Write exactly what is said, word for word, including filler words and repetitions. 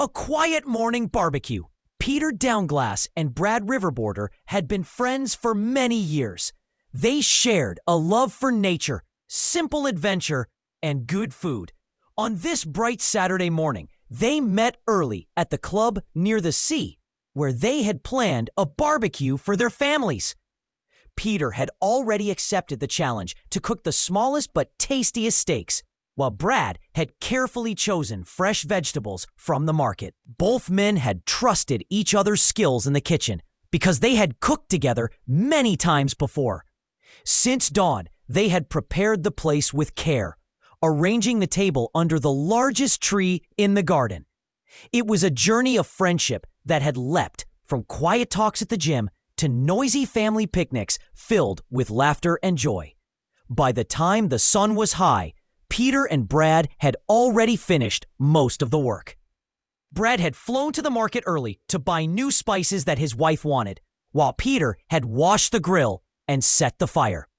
A quiet morning barbecue. Peter Downglass and Brad Riverboarder had been friends for many years. They shared a love for nature, simple adventure, and good food. On this bright Saturday morning, they met early at the club near the sea, where they had planned a barbecue for their families. Peter had already accepted the challenge to cook the smallest but tastiest steaks, while Brad had carefully chosen fresh vegetables from the market. Both men had trusted each other's skills in the kitchen because they had cooked together many times before. Since dawn, they had prepared the place with care, arranging the table under the largest tree in the garden. It was a journey of friendship that had leapt from quiet talks at the gym to noisy family picnics filled with laughter and joy. By the time the sun was high, Peter and Brad had already finished most of the work. Brad had flown to the market early to buy new spices that his wife wanted, while Peter had washed the grill and set the fire.